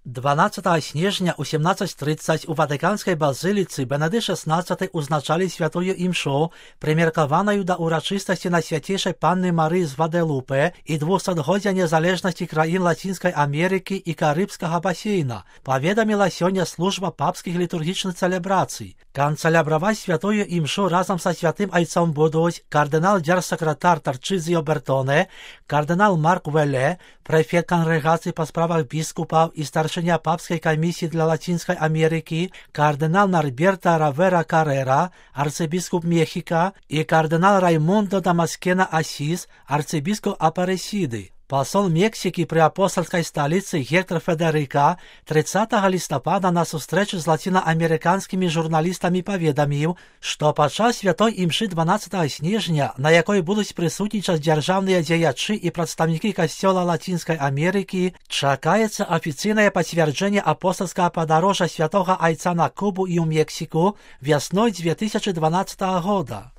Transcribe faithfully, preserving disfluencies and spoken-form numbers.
дванадцатого снежня у сімнадцять тридцать у Ватиканской базилице Бенедикт шестнадцатый узначали святую имшу, примеркованную до урочистости на святейшей Панны Марии з Гваделупе и двухсотгодия незалежности краин Латинской Америки и Карибского бассейна, поведомила сегодня служба папских литургичных целебраций. Канцелябровать святую имшу разом со святым отцом будут кардинал-дярсекретар Тарчизио Бертоне, кардинал Марк Веле, префект конгрегации по справах бискупов и старшиня Папской комиссии для Латинской Америки, кардинал Норберто Равера Каррера, арцебископ Мехико, и кардинал Раймундо Дамаскена Асис, арцебископ Апаресиды. Посол Мексики при апостольской столице Гектор Федерико тридцатого листопада на встрече с латиноамериканскими журналистами поведомил, что подчас святой имши дванадцатого снежня, на якой будут присутствовать державные деячи и представники Костела Латинской Америки, чекается официальное подтверждение апостольского подорожа святого Отца на Кубу и в Мексику весной две тысячи двенадцатого года.